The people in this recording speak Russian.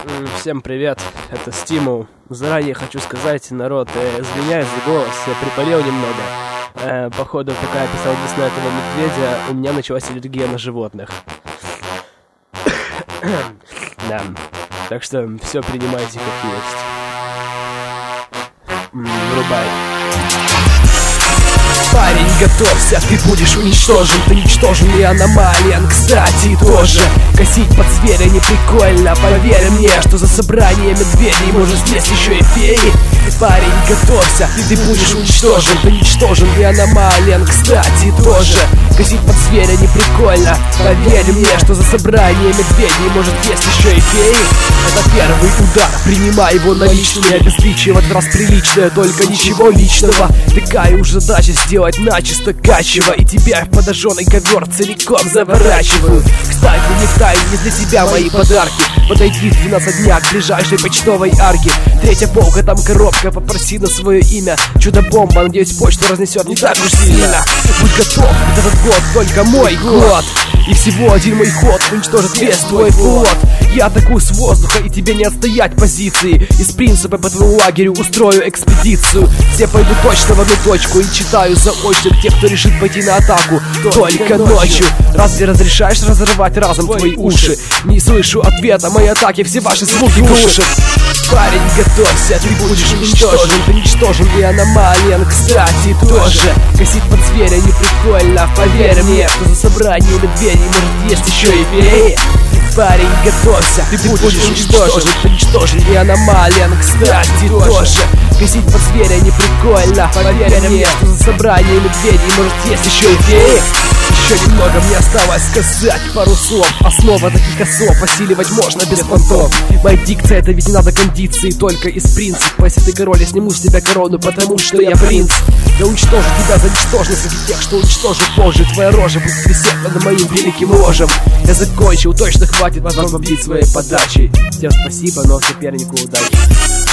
Всем привет, это Стимул. Заранее хочу сказать, народ, извиняюсь за голос, я приболел немного. Походу, пока я писал весна этого медведя, у меня началась аллергия на животных. Да, так что все принимайте как есть. Врубай. Парень, готовься, ты будешь уничтожен. Ты ничтожен и аномалиен, кстати, тоже. Косить под зверя не прикольно, поверь мне, что за собрание медведей может съесть еще и феи. Парень, готовься, ты будешь уничтожен. Ты ничтожен и аномалиен, кстати, тоже. Косить под зверя не прикольно, поверь мне, что за собрание медведей может есть еще и феи. Это первый удар, принимай его наличные. Обезличие в этот раз приличное, только ничего личного. Такая уж задача сделать начисто качево, и тебя в подожженный ковер целиком заворачивают. Кстати, не тайны, не для тебя мои подарки. Подойди в 12 дня к ближайшей почтовой арке. Третья полка, там коробка, попроси на свое имя. Чудо-бомба, надеюсь, почту разнесет не так уж сильно. Будь готов, ведь этот год только мой год. И всего один мой ход уничтожит весь твой флот. Я атакую с воздуха, и тебе не отстоять позиции. Из принципа по твоему лагерю устрою экспедицию. Все пойдут точно в одну точку и читаю заочно тех, кто решит пойти на атаку только ночью. Разве разрешаешь разорвать разом твои уши? Не слышу ответа, мои атаки все ваши звуки глушат. Парень, готовься, ты будешь уничтожен. Ты ничтожен и аномалиен, кстати, тоже. Косить под зверя не прикольно, поверь мне, что за собрание медведей может есть еще и феи. Парень, готовься, ты будешь уничтожен. Ты ничтожен и аномалиен, кстати, тоже. Косить под зверя не прикольно, поверь мне, что за собрание медведей может есть еще и феи. Еще немного мне осталось сказать пару слов. Основа таких особ осиливать можно без понтов. Моя дикция, это ведь не надо кондиции, только из принципа. Если ты король, я сниму с тебя корону, потому что я принц. Я уничтожу тебя за ничтожность среди тех, что уничтожу позже. Твоя рожа будет висеть над моим великим ложем. Я закончил, точно хватит вас бомбить своей подачей. Всем спасибо, но сопернику удачи.